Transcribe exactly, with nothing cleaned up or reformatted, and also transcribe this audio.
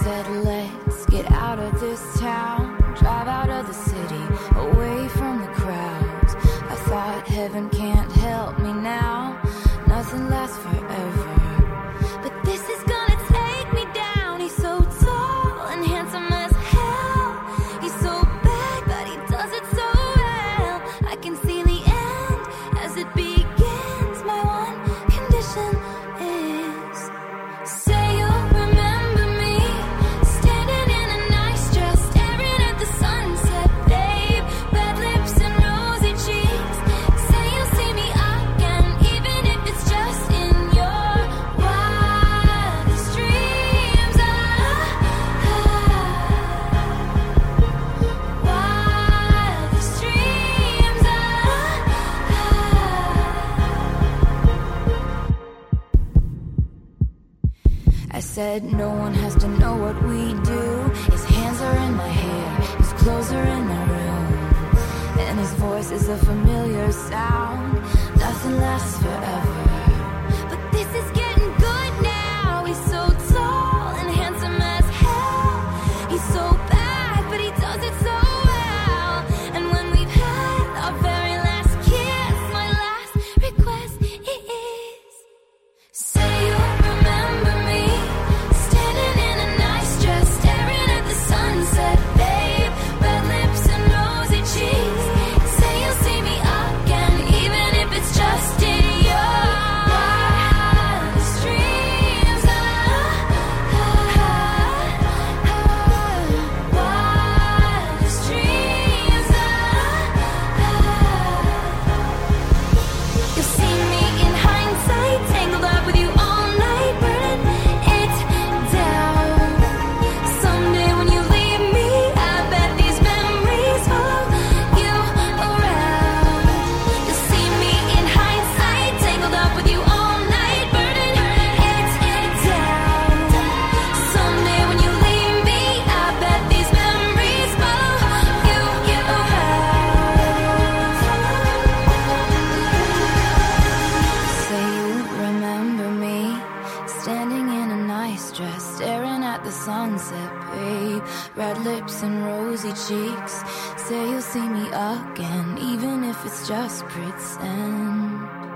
said, let's get out of this town, drive out of the city, away from the crowds. I thought heaven can't help me now, nothing lasts forever. But this is gonna take me down. He's so tall and handsome as hell. He's so bad, but he does it so well. I can see the end as it begins. My one condition is, say you'll remember me, standing in a nice dress, staring at the sunset, babe. Red lips and rosy cheeks. Say you'll see me again, even if it's just in your wildest dreams. Ah, ah, wildest dreams. Ah, ah. I said no one has to know what we do. His hands are in my hair, his clothes are in my room, and his voice is a familiar sound. Nothing lasts forever, but this is getting good now. He's so tall and handsome as hell. He's so bad, but he does it so well. And when we've had our very last kiss, my last request is, say you'll remember me, standing in a nice dress, staring at the sunset, babe. Red lips and rosy cheeks. Say you'll see me again, even if it's just in your wildest dreams. Ah, ah, ah, wildest dreams. Ah, ah. You'll see me in hindsight, tangled up with you all night, burning it down. Someday when you leave me, I bet these memories follow you around. You'll see me in hindsight, tangled up with you all night, burning it down. Someday when you leave me, I bet these memories follow you around. Say you remember me, standing in a nice dress, staring at the sunset, babe. Red lips and rosy cheeks. Say you'll see me again, even if it's just pretend.